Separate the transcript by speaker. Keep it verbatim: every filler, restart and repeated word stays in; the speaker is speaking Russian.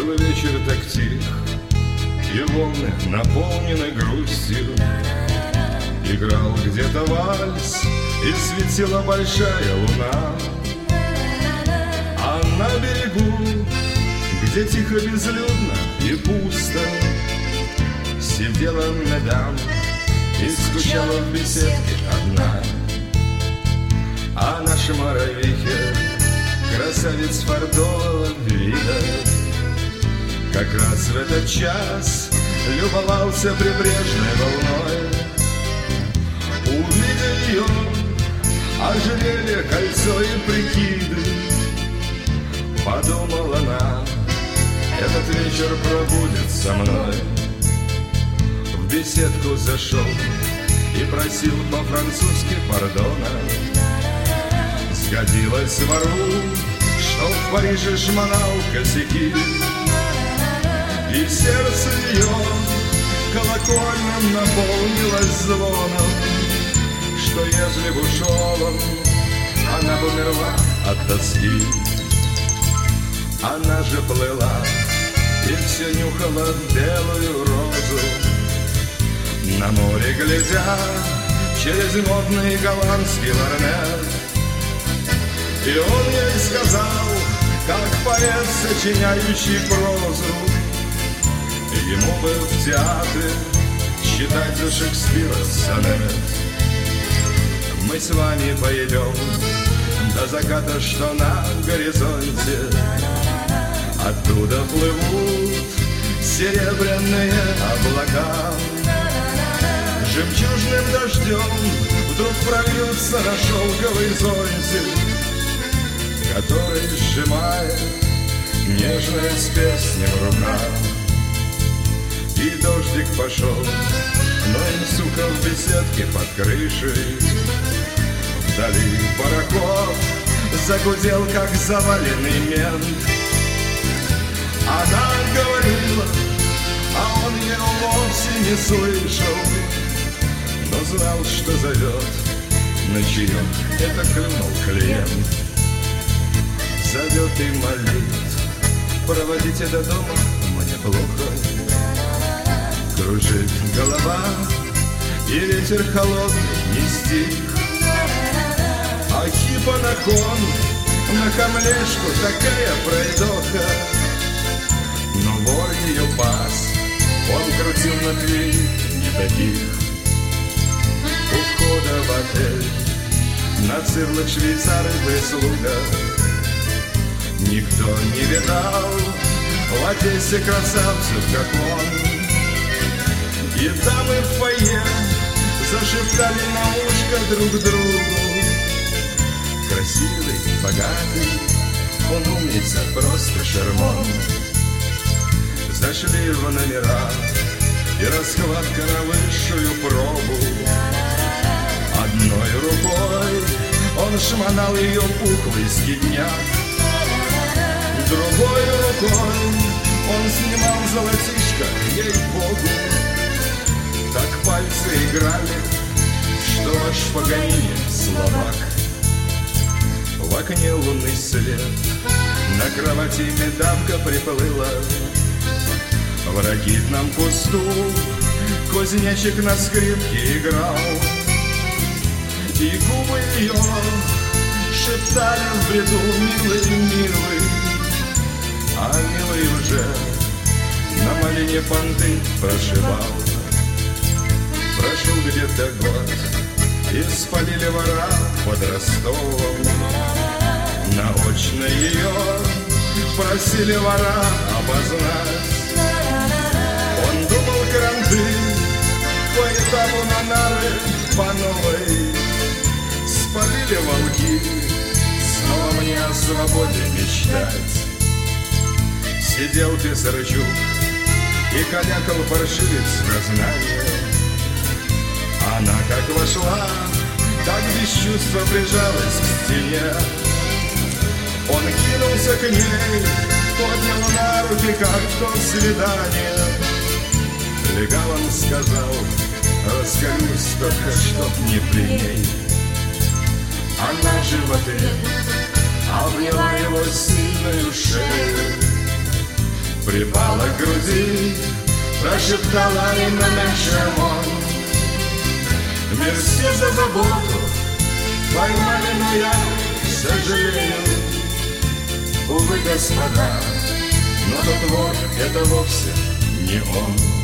Speaker 1: Был вечер так тих, и волны наполнены грустью. Играл где-то вальс, и светила большая луна. А на берегу, где тихо, безлюдно и пусто, сидела мадам и скучала в беседке одна. А наша Моровихе, красавиц фартового вида, как раз в этот час любовался прибрежной волной. Увидя ее, ожерелье, кольцо и прикиды, подумала она, этот вечер пробудет со мной. В беседку зашел и просил по-французски пардона. Сгодилась вору, что в Париже шмонал косяки, и сердце ее колокольным наполнилось звоном, что ежели б ушел он, она бы умерла от тоски. Она же плыла и все нюхала белую розу, на море глядя через модный голландский лорнет. И он ей сказал, как поэт, сочиняющий прозу, ему бы в театре читать за Шекспира сонет. Мы с вами пойдем до заката, что на горизонте, оттуда плывут серебряные облака. Жемчужным дождем вдруг прольются на шелковый зонтик, который сжимает нежная с песней в руках. И дождик пошел, но и сука в беседке под крышей. Вдали пароход загудел, как заваленный мент. Она говорила, а он ее вовсе не слышал, но знал, что зовет на чаек, это клюнул клиент. Зовет и молит, проводите до дома, мне плохо. Кружит голова, и ветер холодный не стих. А хипа на кон, на камлешку такая пройдоха. Но вор ее пас, он крутил на Твери не таких. У входа в отель на цирлах швейцары прислуга. Никто не видал в Одессе красавцев, как он. И дамы в фойе зашептали на ушко друг другу. Красивый, богатый, он умница, просто шарман. Зашли в номера, и раскладка на высшую пробу. Одной рукой он шмонал ее пухлый скидняк, другой рукой он снимал золотишко, ей-богу. Так пальцы играли, что аж в Паганини словак. В окне лунный свет, на кровати медамка приплыла. В ракитном кусту кузнечик на скрипке играл. И губы ее шептали в бреду, милый, милый. А милый уже на малине понты прошивал. Прошел где-то год, и спалили вора под Ростовом. Наочно ее просили вора обознать. Он думал кранты по этапу на нары по новой. Спалили волки, снова мне о свободе мечтать. Сидел Писарчук и калякал паршивец сознание. Она как вошла, так без чувства прижалась к стене. Он кинулся к ней, поднял на руки, как в то свидание. Легалом сказал, раскалюсь только, чтоб не при ней. Она же в ответ обняла его сильную шею, припала к груди, прошептала им на нашем он. Мерси за заботу, поймали, но я сожалею. Увы, господа, но тот вор — это вовсе не он.